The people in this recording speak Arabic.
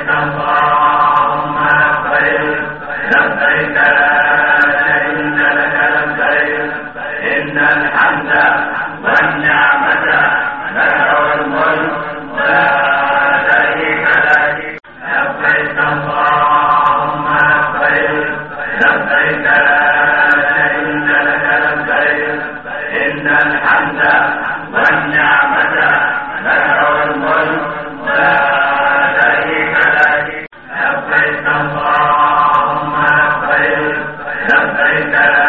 اللهم لبيك لبيك لا شريك لك لبيك إن الحمد والنعمة لك والملك لا شريك لك لبيك اللهم لبيك لبيك لا شريك لك لبيك إن الحمد والنعمة لك والملك لا شريك لك لبيك اللهم لبيك لبيك